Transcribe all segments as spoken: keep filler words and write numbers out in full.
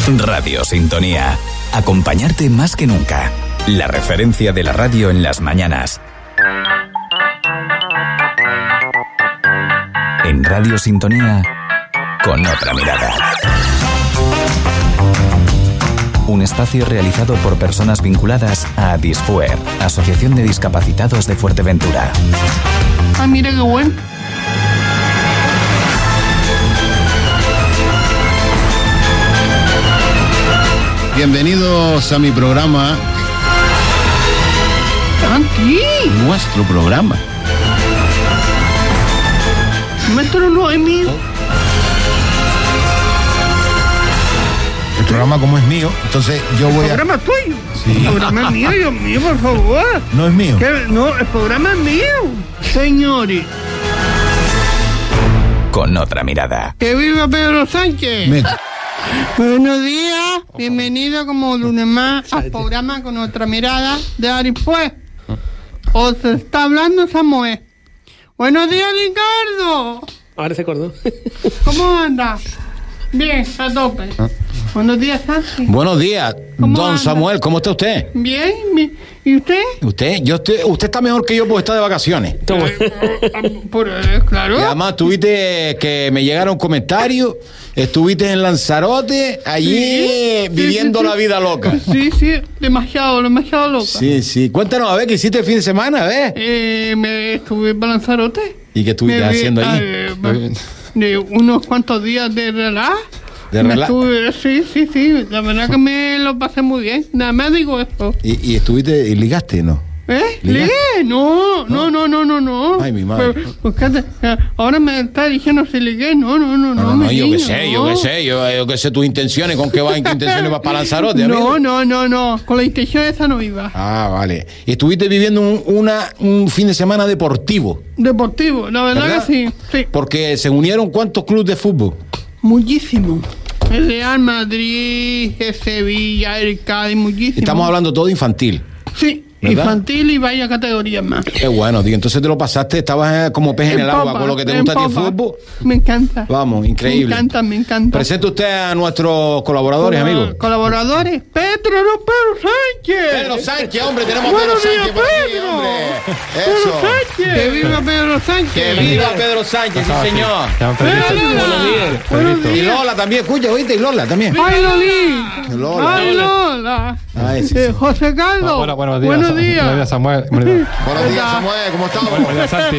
Radio Sintonía. Acompañarte más que nunca. La referencia de la radio en las mañanas. En Radio Sintonía, con otra mirada. Un espacio realizado por personas vinculadas a Disfuer, Asociación de Discapacitados de Fuerteventura. Ah, mira qué bueno. Bienvenidos a mi programa. Aquí. Nuestro programa. Nuestro no es mío. El programa como es mío, entonces yo voy a... El programa es tuyo. Sí. El programa es mío, Dios mío, por favor. No es mío. ¿Qué? No, el programa es mío, señores. Con otra mirada. ¡Que viva Pedro Sánchez! Me... Buenos días, bienvenido como lunes más al programa Con Otra Mirada de Arifue. Os está hablando Samuel. Buenos días, Ricardo. Ahora se acordó. ¿Cómo anda? Bien, a tope. Buenos días, Santi. Buenos días, don anda? Samuel, ¿cómo está usted? Bien, ¿y usted? Usted, yo estoy, usted está mejor que yo porque está de vacaciones. Eh, por, eh, claro. Y además tuviste que me llegaron comentarios, estuviste en Lanzarote, allí sí, viviendo sí, sí, la vida loca. Sí, sí, demasiado, demasiado loca. Sí, sí. Cuéntanos, a ver, ¿qué hiciste el fin de semana, a ver? Eh, me estuve para Lanzarote. ¿Y qué estuviste me, haciendo allí? Eh, de unos cuantos días de relax. ¿De relax? Estuve, sí, sí, sí. La verdad que me lo pasé muy bien. Nada más digo esto. ¿Y, y estuviste y ligaste, no? ¿Eh? ¿Ligaste? ¿Ligué? No, no, no, no, no, no. Ay, mi madre. Pero, buscate, ahora me está diciendo si ligué. No, no, no, no. No, no, no yo qué sé, yo qué sé. Yo, yo qué sé tus intenciones. ¿Con qué vas? ¿En qué intenciones vas para Lanzarote, amigo? No, no, no, no. Con la intención esa no iba. Ah, vale. ¿Y estuviste viviendo un, una, un fin de semana deportivo? Deportivo, la verdad, ¿verdad? que sí, sí. Porque se unieron ¿cuántos clubes de fútbol? Muchísimo. El Real Madrid, el Sevilla, el Cádiz, muchísimo. Estamos hablando todo infantil. Sí, ¿verdad? Infantil y varias categorías más. Qué bueno, tío. Entonces te lo pasaste, estabas como pez en, en el popa, agua con lo que te gusta a ti el fútbol. Me encanta. Vamos, increíble. Me encanta, me encanta. Presente usted a nuestros colaboradores, Colab- amigos. Colaboradores. Pedro, no, Pedro Sánchez. Pedro Sánchez, hombre, tenemos a Pedro Sánchez por aquí, Pedro. hombre. Pedro Eso. Sánchez. Que viva Pedro Sánchez. Que viva Pedro Sánchez, sí, señor. Buenos días. Buenos días. Y Lola también, escucha, oíste, y Lola también. Ay, Loli. Lola. Ay, Lola. Ay, sí, sí. Eh, José Carlos. Bueno, buenos días. Buenos días. Buenos días, Samuel. Buenos días, buenos días Samuel. ¿Cómo estamos? Buenos días, Santi.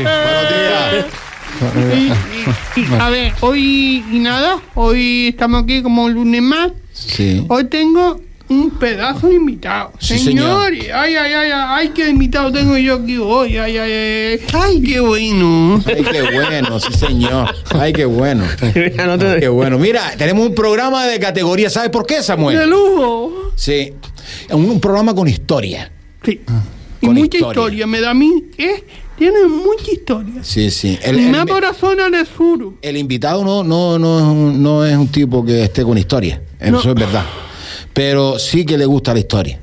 Buenos días. Y, y, y, a ver, hoy y nada, hoy estamos aquí como lunes más. Sí. Hoy tengo un pedazo de invitado. Sí, señor. señor. Ay, ay, ay, ay, qué invitado tengo yo aquí hoy. Ay, ay, ay, ay, qué bueno. Ay, qué bueno, sí, señor. Ay, qué bueno. Ay, qué bueno. Mira, tenemos un programa de categoría. ¿Sabes por qué, Samuel? De lujo. Sí. Un, un programa con historia. Sí. Y Con mucha historia. historia. Me da a mí. ¿eh? Tiene mucha historia. Sí, sí. El, el, me por la zona del sur. El invitado no, no, no, no es un tipo que esté con historia. Eso no. Es verdad. Pero sí que le gusta la historia.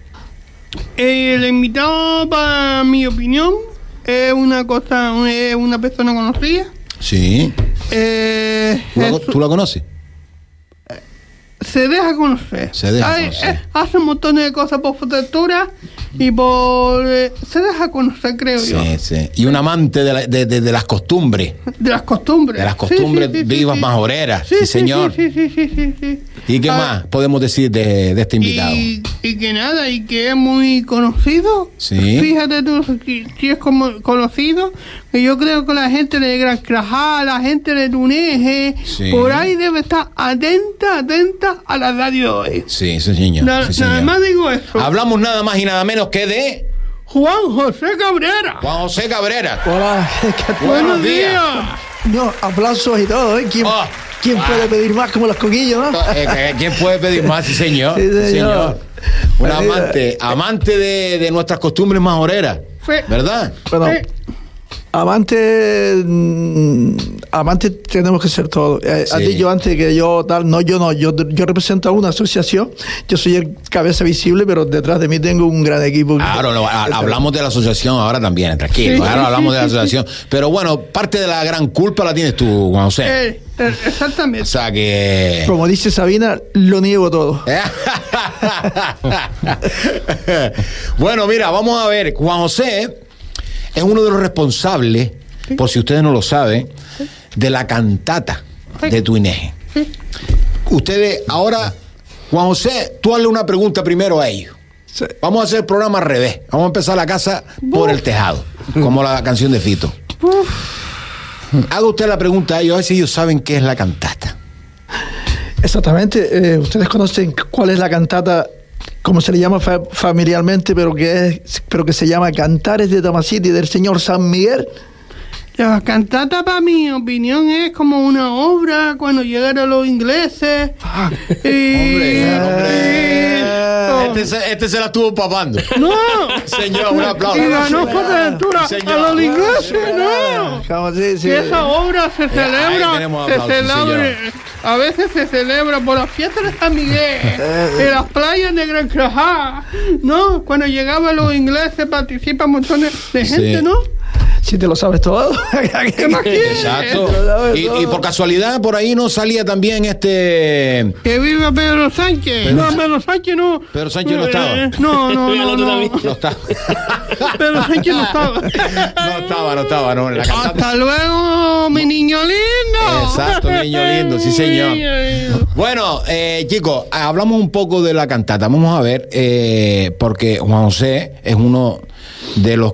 El invitado, para mi opinión, es una cosa, es una persona conocida. Sí. Eh, ¿Tú, la, ¿Tú la conoces? Se deja conocer. Se deja Hay, conocer. Eh, hace un montón de cosas por Fuerteventura y por... Eh, se deja conocer, creo sí, yo. Sí, sí. Y un amante de, la, de, de, de las costumbres. De las costumbres. De las costumbres sí, sí, sí, vivas sí, más obreras. Sí, sí, señor. Sí, sí, sí, sí, sí. ¿Y qué ah, más podemos decir de, de este invitado? Y, y que nada, y que es muy conocido. Sí. Fíjate tú, si, si es como conocido, que yo creo que la gente de Gran Crajá, la gente de Túnez, sí. por ahí debe estar atenta, atenta a la radio hoy. Sí, sí, señor. Na, sí, señor. Nada más digo eso. Hablamos nada más y nada menos que de... Juan José Cabrera. Juan José Cabrera. Hola. Buenos días. No, aplausos y todo, ¿eh? ¿Quién, oh, ¿quién ah. puede pedir más como los coquillos, no? Eh, ¿Quién puede pedir más? Sí, señor. Sí, señor. Sí, señor. Un amante, amante de, de nuestras costumbres majoreras. Sí. ¿Verdad? Perdón. Eh, Amante, mm, amante tenemos que ser todos. Eh, Sí. Has dicho antes que yo tal, no, yo no, yo, yo represento a una asociación, yo soy el cabeza visible, pero detrás de mí tengo un gran equipo. Claro, no, ha- hablamos de la asociación ahora también, tranquilo. Sí, Ahora sí, hablamos sí, de la sí, asociación. Pero bueno, parte de la gran culpa la tienes tú, Juan José. Eh, eh, O exactamente. sea que. Como dice Sabina, lo niego todo. Bueno, mira, vamos a ver. Juan José es uno de los responsables, por si ustedes no lo saben, de la cantata de Tuineje. Ustedes, ahora, Juan José, tú hazle una pregunta primero a ellos. Sí. Vamos a hacer el programa al revés. Vamos a empezar la casa por el tejado, como la canción de Fito. Haga usted la pregunta a ellos, a ver si ellos saben qué es la cantata. Exactamente. Eh, Ustedes conocen cuál es la cantata, como se le llama fa- familiarmente, pero que es, pero que se llama Cantares de Tomasiti del señor San Miguel. La cantata, para mi opinión, es como una obra cuando llegaron los ingleses. Y- Hombre, hombre. y- Este se, este se la estuvo papando. No. Señor, un aplauso. Y ganó Fuerteventura Señor. a los ingleses, no. Como se dice. Y esa obra se ahí celebra, tenemos se aplausos, celebra, a veces se celebra por las fiestas de San Miguel, en las playas de Gran Crajá, ¿no? Cuando llegaban los ingleses participan montones de gente, Sí. ¿no? Si te lo sabes todo. ¿Qué más quieres? Exacto. Y, y por casualidad, por ahí no salía también este. Que viva Pedro Sánchez. Pedro- No, Pedro Sánchez no. Pedro Sánchez no estaba. Eh, No, no, no, no. No estaba. Pedro Sánchez no estaba. No estaba, no estaba, no. En la cantata. Hasta luego, mi niño lindo. Exacto, mi niño lindo, sí, señor. Mi niño lindo. Bueno, eh, chicos, hablamos un poco de la cantata. Vamos a ver, eh, porque Juan José es uno de los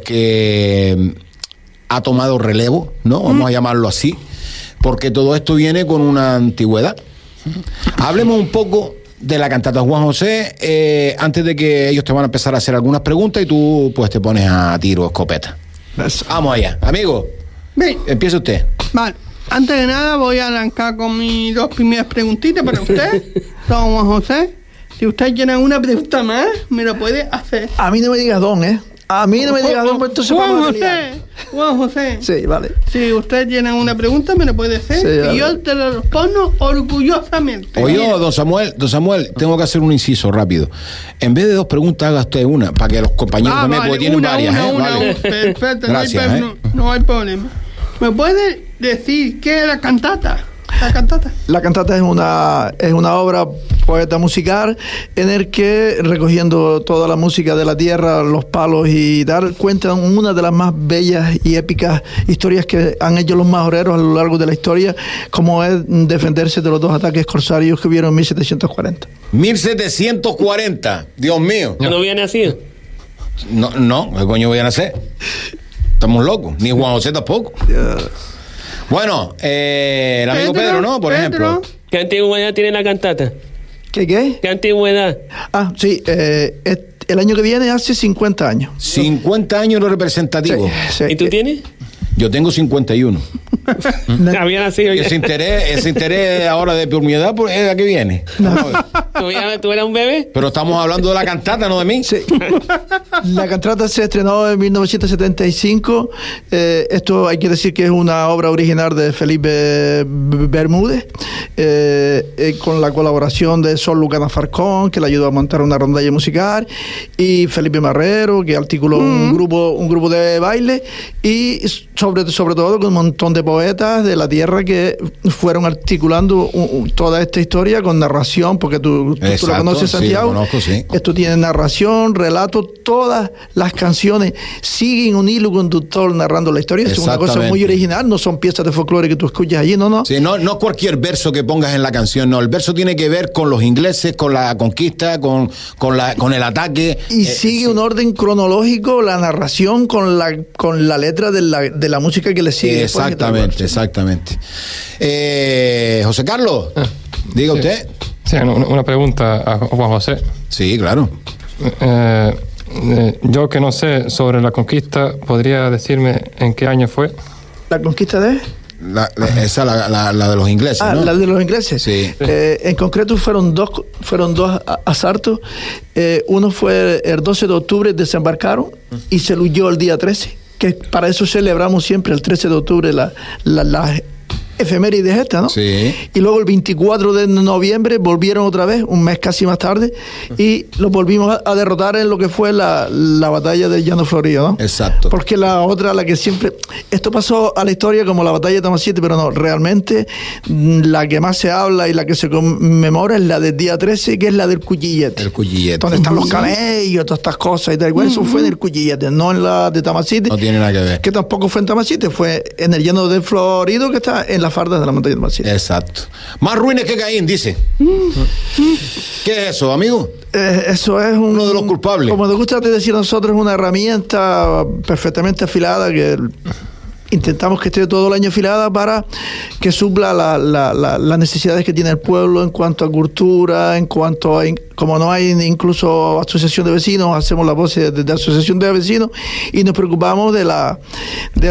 que ha tomado relevo, ¿no? Vamos a llamarlo así, porque todo esto viene con una antigüedad. Hablemos un poco de la cantata. Juan José, eh, antes de que ellos te van a empezar a hacer algunas preguntas y tú pues te pones a tiro, escopeta. Vamos allá. Amigo, Bien, empieza usted. vale. Antes de nada voy a arrancar con mis dos primeras preguntitas para usted, don Juan José. Si usted tiene una pregunta más, me lo puede hacer. A mí no me digas don, ¿eh? A mí no me digas don, pues entonces Juan vamos a José, pelear. Juan José. Sí, vale. Si usted tiene una pregunta, me la puede hacer. Sí, y vale. yo te la respondo orgullosamente. Oye, Mira, don Samuel, don Samuel, tengo que hacer un inciso rápido. En vez de dos preguntas, haga usted una, para que los compañeros ah, también, vale, porque tienen una, varias, una, ¿eh? una, Vale. una. Perfecto, Gracias, no, hay, ¿eh? pro- no, no hay problema. ¿Me puede decir qué es la cantata? La cantata. La cantata es una, es una obra poeta musical en el que, recogiendo toda la música de la tierra, los palos y tal, cuentan una de las más bellas y épicas historias que han hecho los majoreros a lo largo de la historia, como es defenderse de los dos ataques corsarios que hubieron en mil setecientos cuarenta. mil setecientos cuarenta, Dios mío. Yo no había nacido. No, no, ¿qué coño voy a hacer? Estamos locos, ni Juan José tampoco. Bueno, eh, el amigo Pedro, ¿no? Por Pedro. ejemplo. ¿Qué antigüedad tiene la cantata? ¿Qué qué? ¿Qué antigüedad? Ah, sí, eh, es- el año que viene hace cincuenta años. cincuenta años no representativo. Sí, ¿Y tú eh, tienes? Yo tengo cincuenta y uno. Había nacido Y ya. ese interés, ese interés ahora de por mi edad, pues, ¿a qué viene? ¿Tú, ya- tú eras un bebé? Pero estamos hablando de la cantata, no de mí. Sí. La cantata se estrenó en mil novecientos setenta y cinco. Eh, esto hay que decir que es una obra original de Felipe B- Bermúdez, eh, eh, con la colaboración de Sol Lucana Farcón, que le ayudó a montar una rondalla musical, y Felipe Marrero, que articuló un grupo un grupo de baile, y sobre, sobre todo con un montón de poetas de la tierra que fueron articulando un- un- toda esta historia con narración, porque tú, tú, tú Exacto, la conoces, sí, la Santiago. conozco, sí. Esto tiene narración, relato, todas las canciones siguen un hilo conductor narrando la historia. Es una cosa muy Exactamente. original, no son piezas de folclore que tú escuchas allí, no, no. Sí, no, no cualquier verso que pongas en la canción, no. El verso tiene que ver con los ingleses, con la conquista, con, con, la, con el ataque. Y Eh, sigue sí. un orden cronológico, la narración con la con la letra de la, de la música que le sigue. después, que tal Exactamente, cual. exactamente. Eh, José Carlos, diga sí. usted. Sí, una, una pregunta a Juan José. Sí, claro. Eh, eh, yo que no sé sobre la conquista, ¿podría decirme en qué año fue? La conquista de... La, la- esa la, la, la de los ingleses, Ah, ¿no? la de los ingleses. Sí. Eh, en concreto fueron dos, fueron dos a- asaltos. Eh, uno fue el doce de octubre, desembarcaron y se huyó el día trece. que para eso celebramos siempre el trece de octubre la, la, la efemérides esta, ¿no? Sí. Y luego el veinticuatro de noviembre volvieron otra vez, un mes casi más tarde, y los volvimos a, a derrotar en lo que fue la, la batalla del Llano Florido, ¿no? Exacto. Porque la otra, la que siempre... Esto pasó a la historia como la batalla de Tamasiete, pero no, realmente la que más se habla y la que se conmemora es la del día trece, que es la del Cuyillete. El Cuyillete. Donde están los camellos, todas estas cosas y tal. Igual, eso fue en el Cuyillete, no en la de Tamasiete. No tiene nada que ver. Que tampoco fue en Tamasiete, fue en el Llano de Florido, que está en las fardas de la montaña de Tamasiete. Exacto. Más ruines que Caín, dice. ¿Qué es eso, amigo? Eh, eso es un, uno de los culpables. Como nos gusta decir a nosotros, es una herramienta perfectamente afilada que intentamos que esté todo el año afilada para que supla la, la, la, las necesidades que tiene el pueblo en cuanto a cultura, en cuanto a, como no hay incluso asociación de vecinos, hacemos la voz de, de asociación de vecinos y nos preocupamos de la de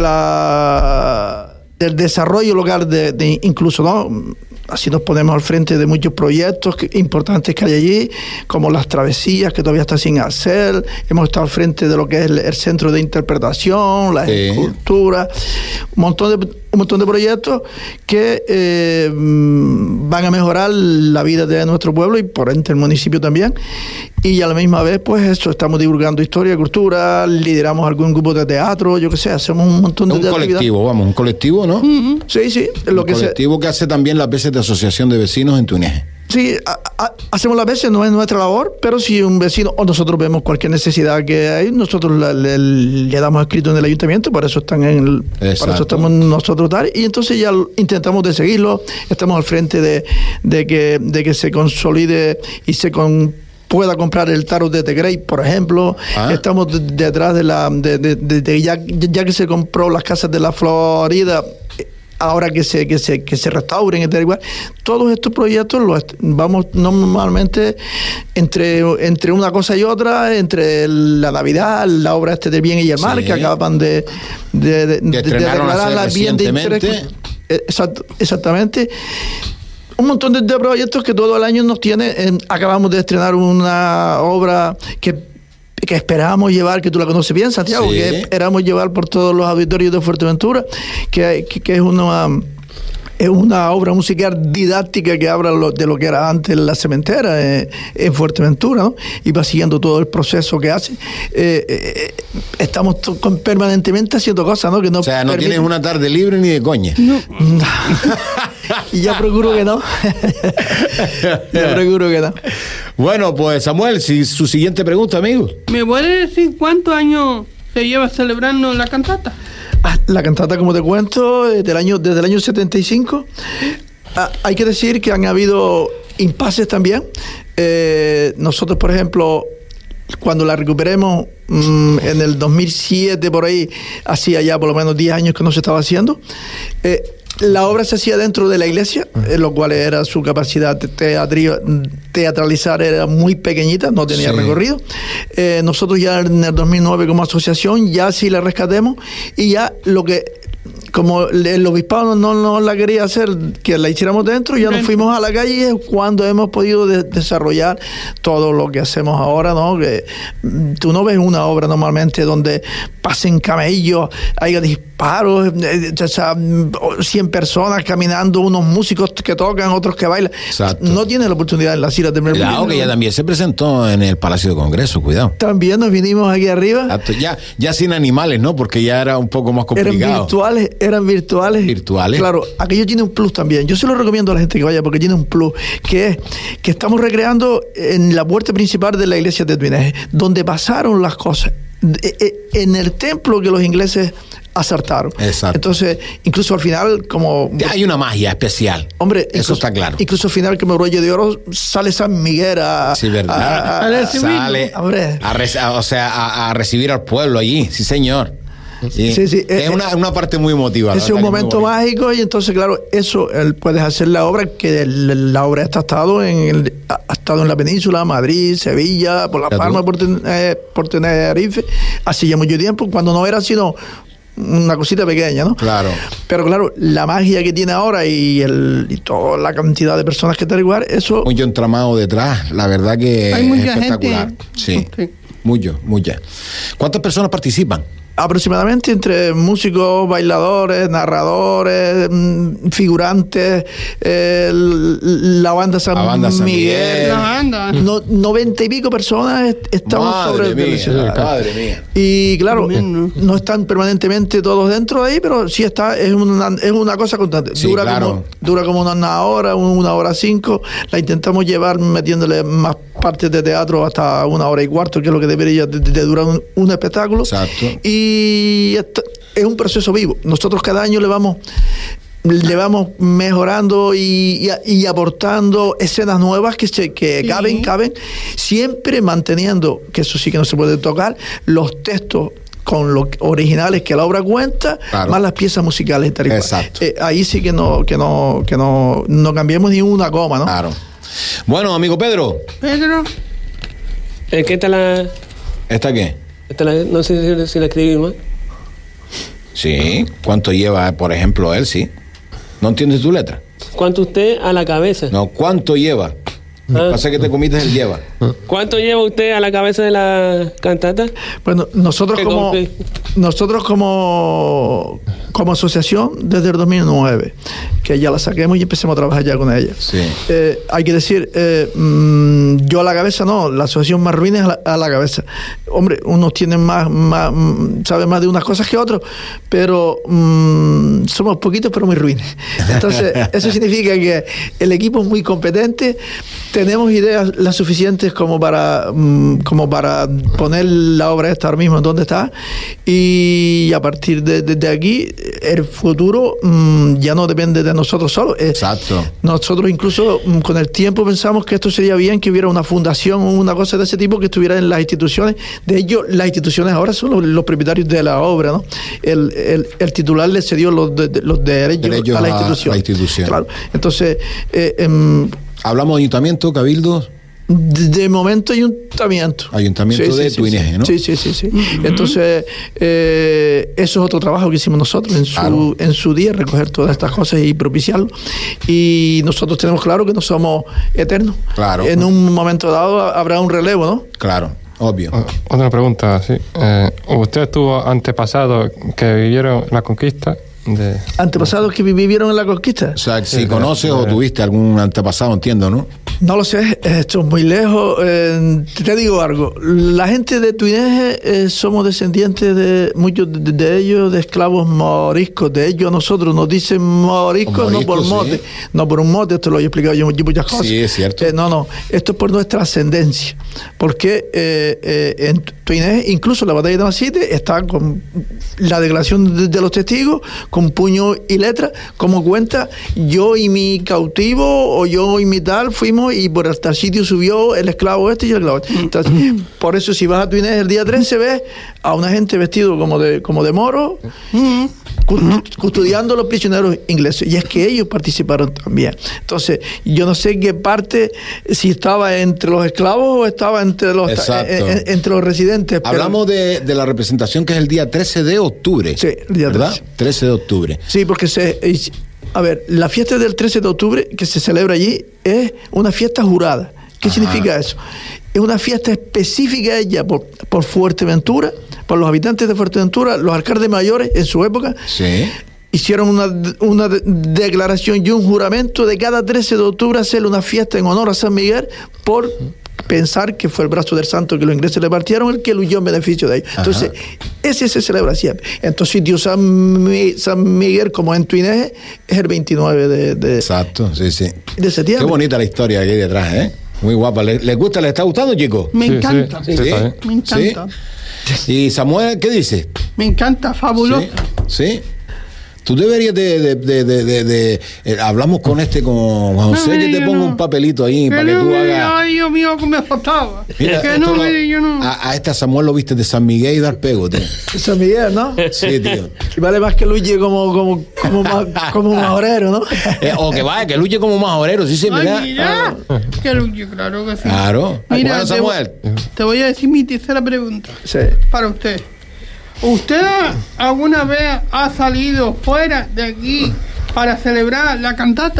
la del desarrollo local de, de incluso, ¿no? Así nos ponemos al frente de muchos proyectos que, importantes que hay allí, como las travesías que todavía está sin hacer. Hemos estado al frente de lo que es el, el centro de interpretación, la sí. escultura, un montón de un montón de proyectos que eh, van a mejorar la vida de nuestro pueblo y por ende el municipio también. Y a la misma vez, pues eso, estamos divulgando historia, cultura, lideramos algún grupo de teatro, yo qué sé, hacemos un montón de, un de colectivo, actividades. vamos, un colectivo, ¿no? Mm-hmm. Sí, sí. Lo un que colectivo se, que hace también las veces de asociación de vecinos en Túnez. Sí, a, a, hacemos las veces, no es nuestra labor, pero si un vecino o nosotros vemos cualquier necesidad que hay, nosotros la, le, le damos escrito en el ayuntamiento, por eso están en el, para eso estamos nosotros tal, y entonces ya intentamos de seguirlo, estamos al frente de, de que de que se consolide y se con pueda comprar el tarot de Tegrey, por ejemplo. Ah. Estamos de, detrás de la de, de, de, de ya, ya que se compró las casas de la Florida, ahora que se que se que se restauren y tal igual. Todos estos proyectos los vamos normalmente entre entre una cosa y otra, entre la Navidad, la obra este del bien y el mal, sí. que acaban de de, de, de, de declararla bien de interés. Exact, exactamente. Un montón de, de proyectos que todo el año nos tiene. Eh, acabamos de estrenar una obra que que esperábamos llevar, que tú la conoces bien, Santiago, sí. que esperábamos llevar por todos los auditorios de Fuerteventura, que, que, que es una es una obra musical didáctica que habla lo, de lo que era antes la cementera eh, en Fuerteventura, ¿no? Y va siguiendo todo el proceso que hace. Eh, eh, estamos to- permanentemente haciendo cosas, ¿no? Que no o sea, no permiten... tienes una tarde libre ni de coña. No. Y ya procuro que no. Ya procuro que no. Bueno, pues Samuel, si su siguiente pregunta, amigo. ¿Me puede decir cuántos años se lleva celebrando la cantata? La cantata, como te cuento, desde el año, desde el año setenta y cinco. Ah, hay que decir que han habido impases también. Eh, nosotros, por ejemplo, cuando la recuperemos mmm, en el dos mil siete, por ahí, hacía ya por lo menos diez años que no se estaba haciendo. Eh, La obra se hacía dentro de la iglesia, en lo cual era su capacidad teatri- teatralizar era muy pequeñita, no tenía sí. recorrido. Eh, nosotros ya en el dos mil nueve como asociación ya sí la rescatemos y ya lo que, como el obispado no, no la quería hacer, que la hiciéramos dentro, ya nos fuimos a la calle y es cuando hemos podido de- desarrollar todo lo que hacemos ahora, ¿no? Que tú no ves una obra normalmente donde pasen camellos, haya disparos, eh, o sea, cien personas caminando, unos músicos que tocan, otros que bailan. Exacto. No tiene la oportunidad en las islas de Mercurio. Cuidado, que ya también se presentó en el Palacio de Congreso, cuidado. También nos vinimos aquí arriba. Exacto. Ya, ya sin animales, ¿no? Porque ya era un poco más complicado. Eran virtuales, eran virtuales. Virtuales. Claro, aquello tiene un plus también. Yo se lo recomiendo a la gente que vaya porque tiene un plus, que es que estamos recreando en la puerta principal de la iglesia de Tuineje, donde pasaron las cosas. En el templo que los ingleses acertaron. Exacto. Entonces, incluso al final, como... Hay una magia especial. Hombre, eso incluso, está claro. Incluso al final, que me rollo de oro, sale San Miguel a... Sí, verdad. A, a, a sale a, re, a, o sea, a, a recibir al pueblo allí. Sí, señor. Sí, sí, sí, es eh, una, una parte muy emotiva. Es un momento mágico y entonces, claro, eso el, puedes hacer la obra, que el, la obra está estado en el, ha estado en la península, Madrid, Sevilla, por La Palma, por, eh, por Tenerife, hace ya mucho tiempo, cuando no era sino una cosita pequeña, ¿no? Claro. Pero claro, la magia que tiene ahora y, el, y toda la cantidad de personas que está igual, eso... Mucho entramado detrás, la verdad que hay es mucha espectacular. Gente. Sí, sí. Mucho, muchas. ¿Cuántas personas participan? aproximadamente entre músicos, bailadores, narradores, figurantes, eh, la banda San, la banda San Miguel, Miguel. La banda. no, noventa y pico personas est- estamos Madre sobre el mía, escenario. madre mía. Y claro, Tremendo. eh, no están permanentemente todos dentro de ahí, pero sí está, es una, es una cosa constante. Sí, dura, claro. como, dura como una hora, una hora cinco. La intentamos llevar metiéndole más partes de teatro hasta una hora y cuarto, que es lo que debería de, de durar un, un espectáculo. Exacto. Y esto es un proceso vivo. Nosotros cada año le vamos le vamos mejorando y, y, y aportando escenas nuevas que, se, que Sí. caben, caben, siempre manteniendo, que eso sí que no se puede tocar, los textos con los originales que la obra cuenta, Claro. más las piezas musicales y tal y cual. Exacto. Eh, ahí sí que no, que no, que no, no cambiemos ni una coma, ¿no? Claro. Bueno, amigo Pedro, Pedro, Eh, ¿Qué tal la, ¿esta qué? esta la- no sé si, si la escribí mal? Sí. ¿Cuánto lleva, por ejemplo, él? Sí. ¿No entiendes tu letra? ¿Cuánto usted a la cabeza? No, ¿cuánto lleva? Ah. Pasa que te comiste el lleva. ¿Cuánto lleva usted a la cabeza de la cantata? Bueno, nosotros Que como conste. nosotros como como asociación desde el dos mil nueve, que ya la saquemos y empecemos a trabajar ya con ella. Sí. Eh, hay que decir, eh, mm, yo a la cabeza no, la asociación más ruina es a la, a la cabeza. Hombre, unos tienen más, más mm, saben más de unas cosas que otros, pero mm, somos poquitos pero muy ruines. Entonces, eso significa que el equipo es muy competente, tenemos ideas las suficientes como para mm, como para poner la obra esta ahora mismo en donde está, y a partir de, de, de aquí el futuro mmm, ya no depende de nosotros solos. Eh, Exacto. Nosotros incluso mmm, con el tiempo pensamos que esto sería bien que hubiera una fundación o una cosa de ese tipo que estuviera en las instituciones. De hecho, las instituciones ahora son los, los propietarios de la obra, ¿no? El, el, el titular le cedió los, de, de- los derechos, Derechos a la a institución. la institución. Claro. Entonces, eh, em, Hablamos de ayuntamiento, cabildo. de, de momento ayuntamiento. Ayuntamiento de Tuineje, ¿no? Sí, sí, sí, sí. Entonces, eh, eso es otro trabajo que hicimos nosotros en su, Claro. en su día, recoger todas estas cosas y propiciarlo. Y nosotros tenemos claro que no somos eternos. Claro. En un momento dado habrá un relevo, ¿no? Claro, obvio. O- Otra pregunta, sí. Eh, ¿Usted tuvo antepasados que vivieron la conquista? De, Antepasados que vivieron en la conquista. O sea, si Sí, conoces eh, o tuviste algún antepasado, entiendo, ¿no? No lo sé, esto es muy lejos. Eh, te digo algo, la gente de Tuineje eh, somos descendientes de muchos de, de ellos de esclavos moriscos. De ellos a nosotros nos dicen moriscos, no por Moriscos, mote, sí. no por un mote, esto lo he explicado yo muchas muchas cosas. Sí, es cierto. Eh, no, no, esto es por nuestra ascendencia. Porque eh, eh, en Tuineje, incluso la batalla de Masite, está con la declaración de, de los testigos, con puño y letra, como cuenta, yo y mi cautivo, o yo y mi tal, fuimos y por hasta el sitio subió el esclavo este y el esclavo este. Entonces, por eso si vas a Tuineje el día trece ves a una gente vestido como de, como de moro, cu- custodiando a los prisioneros ingleses. Y es que ellos participaron también. Entonces, yo no sé qué parte, si estaba entre los esclavos o estaba entre los, Exacto. eh, eh, entre los residentes. pero- Hablamos de, de la representación que es el día trece de octubre. Sí, el día ¿verdad? trece. trece de octubre. Sí, porque se... A ver, la fiesta del trece de octubre que se celebra allí es una fiesta jurada. ¿Qué Ajá. significa eso? Es una fiesta específica hecha por, por Fuerteventura, por los habitantes de Fuerteventura, los alcaldes mayores en su época. Sí. Hicieron una, una de- declaración y un juramento de cada trece de octubre hacerle una fiesta en honor a San Miguel por pensar que fue el brazo del santo que los ingleses le partieron el que luchó en beneficio de ellos. Ajá. Entonces, ese se celebra siempre. Entonces, sitio San, Mi- San Miguel, como en Tuineje, es el veintinueve de, de, Exacto, sí, sí. de septiembre. Qué bonita la historia que hay detrás, ¿eh? Muy guapa. ¿Le- ¿Les gusta? ¿Les está gustando, chicos? me Sí, encanta. sí, sí, está bien. Me encanta. Sí. ¿Y Samuel qué dice? Me encanta, fabuloso. Sí. ¿Sí? Tú deberías de... de, de, de, de- de- eh, hablamos con este, con Juan José, No, que te yo ponga no. un papelito ahí Que para que no tú me hagas... ay, Dios mío, que me faltaba. Mira, que esto no, lo- mire, yo no. a, a este Samuel lo viste de San Miguel y dar pego, tío. San Miguel, ¿no? Sí, tío. Y vale más que luche como, como, como, ma- como majorero, ¿no? Eh, o que vaya, que luche como majorero, sí, sí, mira. Ay, mira. Que lucho, claro que sí. Claro. Mira, Bueno, te, Samuel. te voy a decir mi tercera pregunta Sí. para usted. ¿Usted alguna vez ha salido fuera de aquí para celebrar la cantata?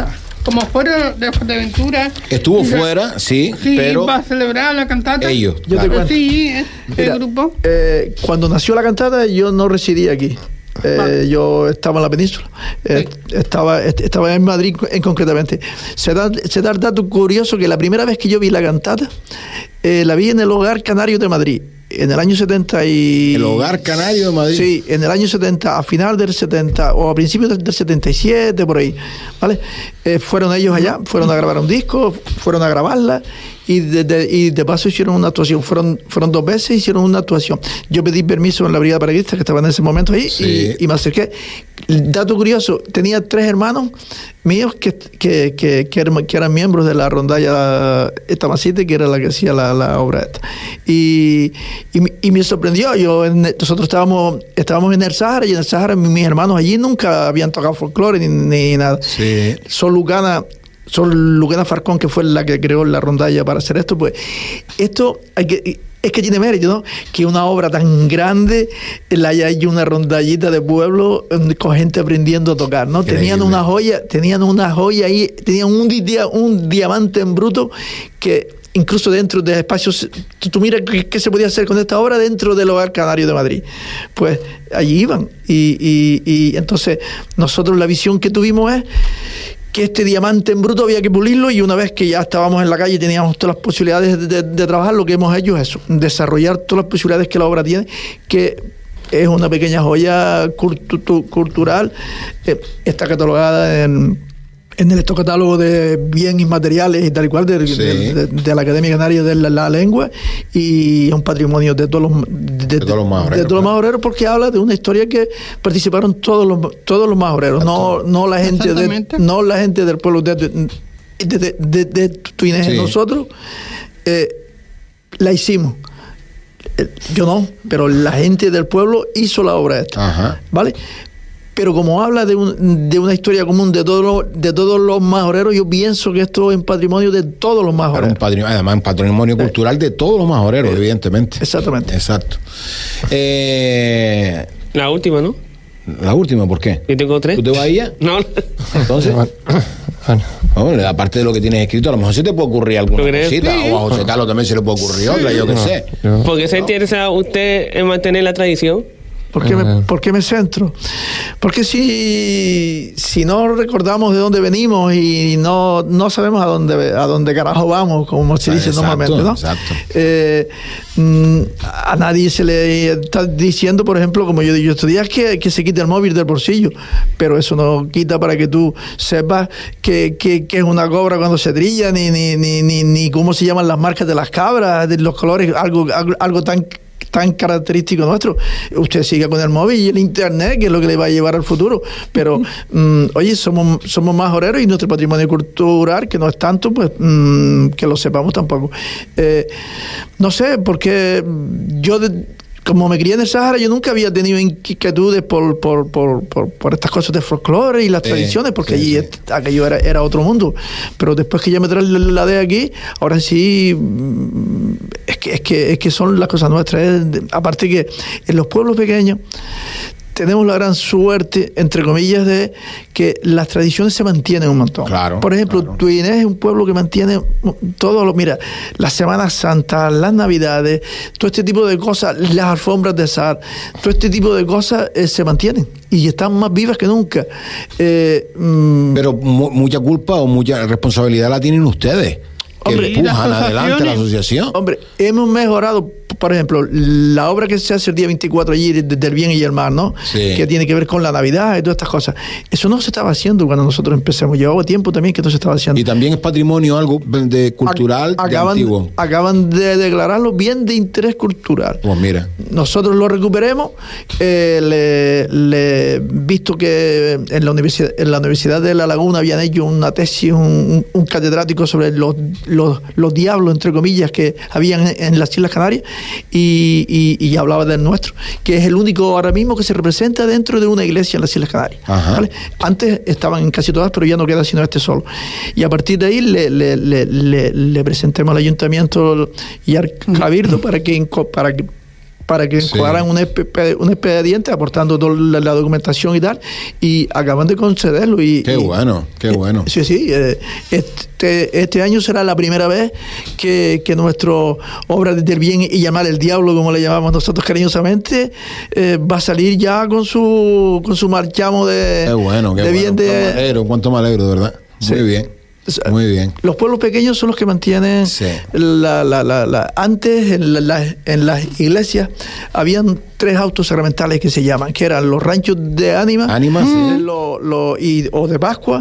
como fueron de Fuerteventura. Estuvo fuera, sí, sí, pero... para celebrar la cantata. Ellos, Yo te cuento. Sí, Mira, el grupo. Eh, cuando nació la cantata, yo no residía aquí. Eh, vale. Yo estaba en la península. Eh, sí. estaba, estaba en Madrid en concretamente. Se da, se da el dato curioso que la primera vez que yo vi la cantata, eh, la vi en el Hogar Canario de Madrid. En el año setenta y... ¿El Hogar Canario de Madrid? Sí, en el año setenta, a final del setenta o a principios del setenta y siete, por ahí, ¿vale? Eh, fueron ellos allá, fueron a grabar un disco, fueron a grabarla y de, de, y de paso hicieron una actuación. Fueron fueron dos veces, hicieron una actuación. Yo pedí permiso en la Brigada Paraguista, que estaba en ese momento ahí, sí. y, y me acerqué. Dato curioso, tenía tres hermanos míos que, que, que, que, eran, que eran miembros de la rondalla Estamacite, que era la que hacía la, la obra esta. Y, y, y me sorprendió. Yo, en, nosotros estábamos, estábamos en el Sáhara, y en el Sáhara mis hermanos allí nunca habían tocado folclore ni, ni nada. Sí. Sol Lucana, Sol Lucana Farcón, que fue la que creó la rondalla para hacer esto, pues esto hay que... Es que tiene mérito, ¿no? Que una obra tan grande la haya hecho una rondallita de pueblo con gente aprendiendo a tocar, ¿no? Increíble. Tenían una joya, tenían una joya ahí, tenían un, dia, un diamante en bruto que incluso dentro de espacios, tú, tú mira qué, qué se podía hacer con esta obra dentro del Hogar Canario de Madrid. Pues allí iban y, y, y entonces nosotros la visión que tuvimos es que este diamante en bruto había que pulirlo, y una vez que ya estábamos en la calle y teníamos todas las posibilidades de, de, de trabajar, lo que hemos hecho es eso, desarrollar todas las posibilidades que la obra tiene, que es una pequeña joya cultu cultural, eh, está catalogada en, en el catálogo de bienes inmateriales y tal y cual de, sí. de, de, de la Academia Canaria de la, la Lengua, y es un patrimonio de todos los de, de, de todos los majoreros, de todos los majoreros, porque habla de una historia que participaron todos los todos los majoreros, no no la gente de, no la gente del pueblo de de, de, de, de Tuinés. Sí. Nosotros eh, la hicimos. Yo no, pero la gente del pueblo hizo la obra esta. Ajá. ¿Vale? Pero como habla de, un, de una historia común de todos los, de todos los majoreros, yo pienso que esto es un patrimonio de todos los majoreros. Un patrimonio, además, un patrimonio eh. cultural de todos los majoreros, eh. evidentemente. Exactamente. Exacto. Eh, la última, ¿no? La última, ¿por qué? Yo tengo tres. ¿Tú te vas a ella? No. Entonces, bueno, aparte de lo que tienes escrito, a lo mejor se te puede ocurrir alguna cosita, sí. o a José Carlos también se le puede ocurrir otra, yo qué no, sé. Yo. ¿Por qué se interesa usted en mantener la tradición? ¿Por qué, me, ¿Por qué me centro? Porque si, si no recordamos de dónde venimos y no, no sabemos a dónde a dónde carajo vamos, como se dice exacto, normalmente, ¿no? Exacto. Eh, a nadie se le está diciendo, por ejemplo, como yo digo estos días, que, que se quite el móvil del bolsillo, pero eso no quita para que tú sepas que, que, que es una cobra cuando se trilla, ni, ni, ni, ni, ni cómo se llaman las marcas de las cabras, de los colores, algo, algo, algo tan tan característico nuestro. Usted siga con el móvil y el internet, que es lo que le va a llevar al futuro, pero mm, oye, somos somos majoreros, y nuestro patrimonio cultural, que no es tanto, pues mm, que lo sepamos tampoco. Eh, no sé, porque yo de, como me crié en el Sáhara, yo nunca había tenido inquietudes por, por, por, por, por estas cosas de folclore y las sí, tradiciones, porque sí, allí sí. aquello era, era otro mundo. Pero después que ya me trasladé de aquí, ahora sí, es que, es que, es que son las cosas nuestras. ¿eh? Aparte que en los pueblos pequeños tenemos la gran suerte, entre comillas, de que las tradiciones se mantienen un montón. Claro, Por ejemplo, claro. Tuinés es un pueblo que mantiene todo lo... Mira, las Semanas Santas, las Navidades, todo este tipo de cosas, las alfombras de sal, todo este tipo de cosas eh, se mantienen y están más vivas que nunca. Eh, mm, Pero mu mucha culpa o mucha responsabilidad la tienen ustedes. Que hombre, empujan adelante la asociación. Hombre, hemos mejorado, por ejemplo, la obra que se hace el día veinticuatro allí del bien y el mal, ¿no? Sí. Que tiene que ver con la Navidad y todas estas cosas. Eso no se estaba haciendo cuando nosotros empezamos. Llevaba tiempo también que no se estaba haciendo. Y también es patrimonio algo de cultural Ac acaban, de antiguo. Acaban de declararlo bien de interés cultural. Pues mira. Nosotros lo recuperemos, eh, le, le, visto que en la, universidad, en la Universidad de La Laguna habían hecho una tesis, un, un catedrático sobre los, los, los diablos, entre comillas, que habían en, en las Islas Canarias, y, y, y hablaba del nuestro, que es el único ahora mismo que se representa dentro de una iglesia en las Islas Canarias. ¿Vale? Antes estaban en casi todas, pero ya no queda sino este solo. Y a partir de ahí le, le, le, le, le presentemos al ayuntamiento y al cabildo para que, para que para que Sí. encuadraran un, expe- un expediente aportando toda la, la documentación y tal, y acaban de concederlo. Y, Qué y- bueno, qué bueno. Sí, sí. eh, Este, este año será la primera vez que, que nuestro obra del bien y llamar el diablo, como le llamamos nosotros cariñosamente, eh, va a salir ya con su con su marchamo de, Qué bueno, qué de bueno. bien Cuánto me de. alegro, cuánto me alegro, de verdad. Sí. Muy bien, O sea, muy bien. Los pueblos pequeños son los que mantienen Sí. la, la, la, la- antes en, la- la- en las iglesias habían tres autos sacramentales que se llaman, que eran los ranchos de ánima, Ánima, sí. eh, lo- lo- y- o de Pascua,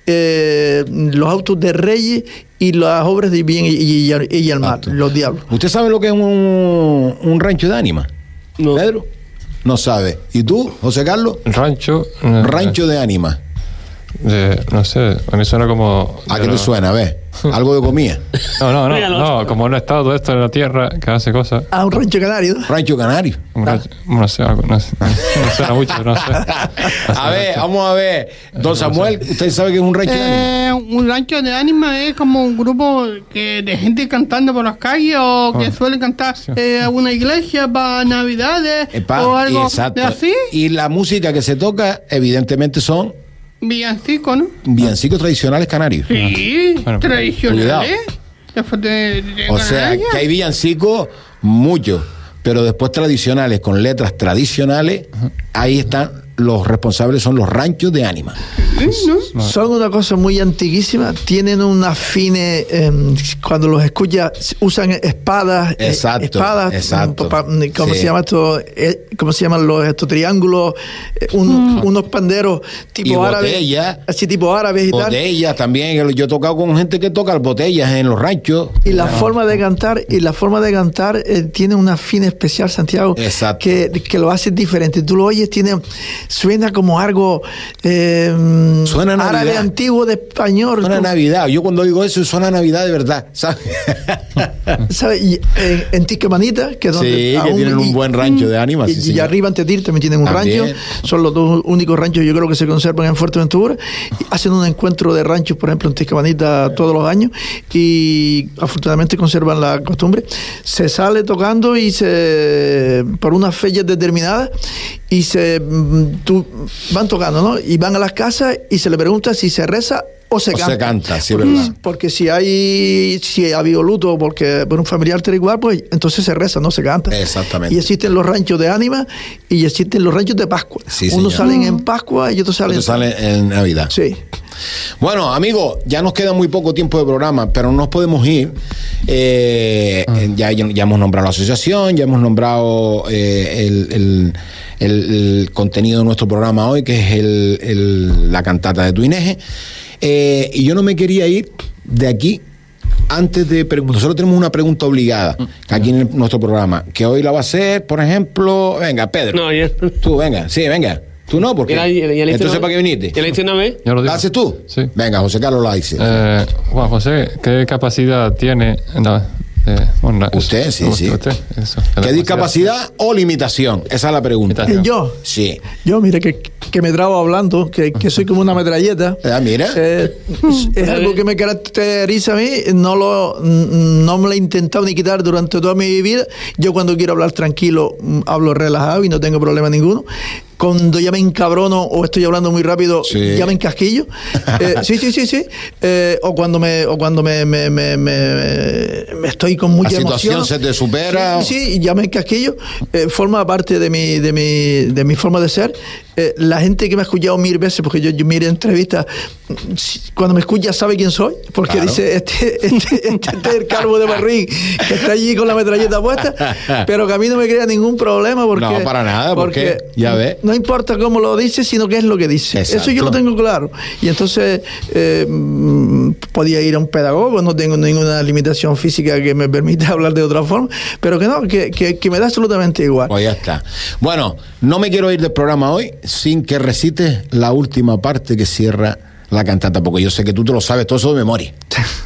eh, los autos de Reyes y las obras de bien y, y, y- y el mal, Exacto. los diablos. ¿Usted sabe lo que es un, un rancho de ánima? No. ¿Pedro? No sabe. ¿Y tú, José Carlos? Rancho. eh, Rancho de ánima. de- no sé, a mí suena como. ¿A qué de te lo- suena? A ver, algo de comida. No, no, no, Míralo. no, como un estado esto en la tierra que hace cosas. Ah, un rancho canario. Rancho canario. Un rancho- no sé, algo, no sé. No suena mucho, no sé. A ver, vamos a ver. Don Samuel, ¿usted sabe que es un rancho de ánima? Eh, un rancho de ánima es como un grupo que de gente cantando por las calles o que Ah. suele cantar eh, una iglesia para navidades Epa, o algo exacto. de así, Y la música que se toca, evidentemente, son villancico, ¿no? villancicos tradicionales canarios. Sí, Bueno, tradicionales. De, de- de O sea, Canarias. que hay villancicos muchos, pero después tradicionales, con letras tradicionales, ahí están los responsables, son los ranchos de ánima. Sí, ¿no? Son una cosa muy antiguísima, tienen una fine, eh, cuando los escuchas usan espadas, eh, Exacto, espadas, exacto. mm, pa- pa- ¿cómo Sí. se llama esto? Eh, ¿Cómo se llaman los estos triángulos? Eh, un- Unos panderos tipo Y árabes, botellas. así tipo árabes y tal. Botellas también, yo he tocado con gente que toca botellas en los ranchos. Y la forma de cantar, y la forma de cantar eh, tiene una fina especial, Santiago, Exacto. que, que lo hace diferente. Tú lo oyes, tiene, suena como algo eh, Suena a Navidad. árabe antiguo de español. Suena a Tú- Navidad. Yo cuando digo eso, suena a Navidad de verdad, ¿sabes? ¿Sabes? Y en, en Tisquemanita, que es donde Sí, que aún- tienen un y- buen rancho de ánima. Y, sí, y señor. arriba en Tetir también tienen un También. rancho. Son los dos únicos ranchos, yo creo, que se conservan en Fuerteventura. Y hacen un encuentro de ranchos, por ejemplo, en Tisquemanita todos los años. Y afortunadamente conservan la costumbre. Se sale tocando y se por unas fechas determinadas y se mm, tú- van tocando, ¿no? Y van a las casas y se le pregunta si se reza o se O canta. se canta, sí, es porque, verdad. porque si hay si ha habido luto porque por un familiar tal igual, pues entonces se reza, no se canta. Exactamente. Y existen los ranchos de ánima y existen los ranchos de Pascua. Sí, Unos señor. salen en Pascua y otros salen Esto sale en Navidad. Sí. Bueno, amigos, ya nos queda muy poco tiempo de programa, pero no nos podemos ir. Eh, eh, ya, ya, ya hemos nombrado la asociación, ya hemos nombrado eh, el, el- el- el contenido de nuestro programa hoy, que es el, el- la cantata de Tuineje. Eh, y yo no me quería ir de aquí antes de preguntar. Nosotros tenemos una pregunta obligada aquí en el- nuestro programa, que hoy la va a hacer, por ejemplo, venga, Pedro. No, ya. Tú, venga, sí, venga. Tú no, porque. Ya la- ya la hice Entonces, una- ¿para qué viniste? ¿Ya la hice una vez? Yo lo digo. ¿La haces tú? Sí. Venga, José Carlos la dice. Eh, Juan José, ¿qué capacidad tiene? la- eh, bueno, la- Usted, sí, usted, sí. usted, eso, la ¿Qué capacidad. discapacidad o limitación? Esa es la pregunta. Limitación. Yo, Sí. yo mire que, que me trabo hablando, que, que soy como una metralleta. Ah, mira. Eh, es, es algo que me caracteriza a mí, no lo no me lo he intentado ni quitar durante toda mi vida. Yo cuando quiero hablar tranquilo, mm, hablo relajado y no tengo problema ninguno. Cuando ya me encabrono o estoy hablando muy rápido, Sí. ya me encasquillo. Eh, sí, sí, sí, sí. Eh, o cuando me o cuando me, me, me, me- me estoy con mucha La situación emoción. se te supera. Sí, sí, sí, ya me encasquillo. Eh, forma parte de mi, de mi, de mi forma de ser. Eh, la gente que me ha escuchado mil veces, porque yo, yo mire entrevistas, mm, si- cuando me escucha sabe quién soy, porque Claro. dice, este, este, este, este es el calvo de Barrín, que está allí con la metralleta puesta, pero que a mí no me crea ningún problema, porque... No, para nada, porque ya ve. No importa cómo lo dice, sino qué es lo que dice. Exacto. Eso yo lo tengo claro. Y entonces eh, mm, podía ir a un pedagogo, no tengo ninguna limitación física que me permita hablar de otra forma, pero que no, que, que, que me da absolutamente igual. Pues ya está. Bueno, no me quiero ir del programa hoy sin que recites la última parte que cierra la cantata, porque yo sé que tú te lo sabes todo eso de memoria.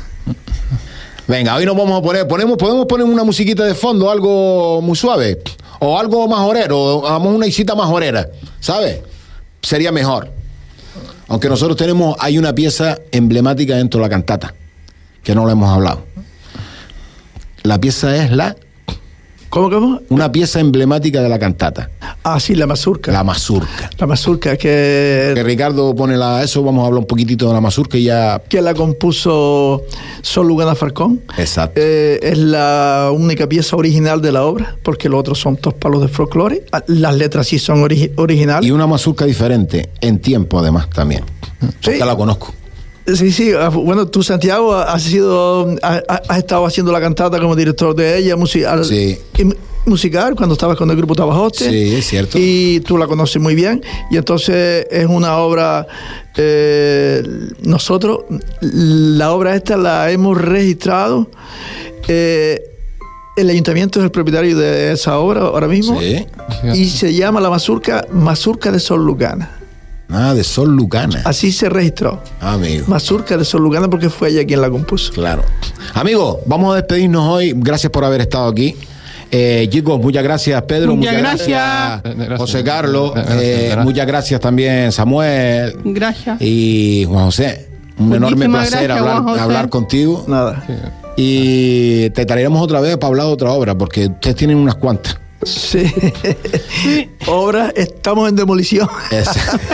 Venga, hoy nos vamos a poner, ponemos, podemos poner una musiquita de fondo, algo muy suave, o algo más orero, hagamos una isita más orera, ¿sabes? Sería mejor. Aunque nosotros tenemos, hay una pieza emblemática dentro de la cantata, que no lo hemos hablado. La pieza es la ¿Cómo, cómo? Una pieza emblemática de la cantata. Ah, sí, la mazurca. La mazurca. La mazurca que... Que Ricardo pone la, eso, vamos a hablar un poquitito de la mazurca y ya... Que la compuso Sol Lugana Falcón. Exacto. Eh, es la única pieza original de la obra, porque los otros son todos palos de folclore. Las letras sí son ori- originales. Y una mazurca diferente, en tiempo además también. Sí. Ya la conozco. Sí, sí. Bueno, tú, Santiago, has sido, has, has estado haciendo la cantata como director de ella, musical. Sí. musical cuando estabas con el grupo Tabajote. Sí, es cierto. Y tú la conoces muy bien. Y entonces es una obra. Eh, nosotros, la obra esta la hemos registrado. Eh, el ayuntamiento es el propietario de esa obra ahora mismo. Sí. Y se llama la mazurca, Mazurca de Sol Lugana. Ah, de Sol Lugana. Así se registró. Ah, amigo. Mazurca de Sol Lugana, porque fue ella quien la compuso. Claro. Amigo, vamos a despedirnos hoy. Gracias por haber estado aquí. Eh, chicos, muchas gracias, Pedro. Muchas, muchas gracias. gracias, José Carlos. Gracias, Eh, gracias. muchas gracias también, Samuel. Gracias. Y Juan José. Un Muchísimas enorme placer gracias, hablar, Juan José. hablar contigo. Nada. Y te traeremos otra vez para hablar de otra obra, porque ustedes tienen unas cuantas. Sí. Obra, estamos en demolición. Es-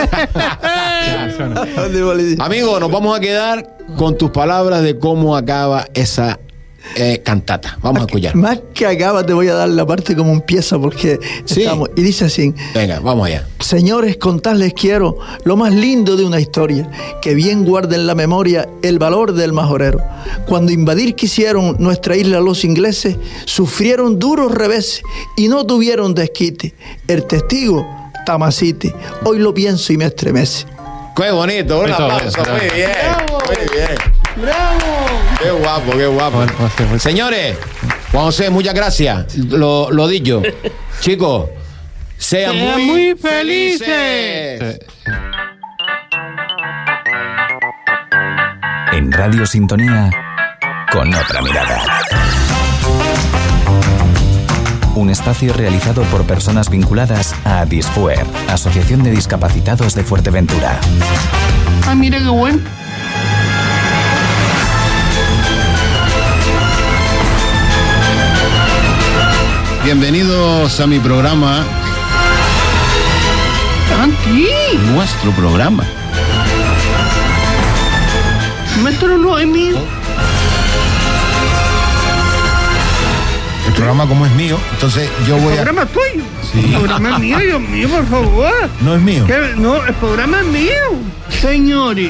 Demolición. Amigo, nos vamos a quedar con tus palabras de cómo acaba esa eh, cantata. Vamos a escuchar. Más que acaba, te voy a dar la parte como empieza, porque Sí. estamos. Y dice así: Venga, vamos allá. señores, contarles quiero lo más lindo de una historia, que bien guarden en la memoria el valor del majorero. Cuando invadir quisieron nuestra isla los ingleses, sufrieron duros reveses y no tuvieron desquite. El testigo, Tamasite, hoy lo pienso y me estremece. Qué bonito, un Muy aplauso. bien, Muy bien, Bravo. muy bien. ¡Bravo! Qué guapo, qué guapo. Bueno, pues sí, pues sí. Señores, Juan José, muchas gracias. Lo, lo dicho. Chicos, sean, Sean muy, muy felices. felices. Sí. En Radio Sintonía, con otra mirada. Un espacio realizado por personas vinculadas a Disfuer, Asociación de Discapacitados de Fuerteventura. Ah, mira qué bueno. Bienvenidos a mi programa, Aquí. nuestro programa. Maestro no es mío. El programa como es mío, entonces yo voy El a... programa es tuyo. Sí. El programa es mío, Dios mío, por favor. No es mío. ¿Qué? No, el programa es mío. Señores.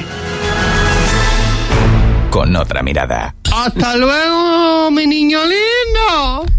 Con otra mirada. Hasta luego, mi niño lindo.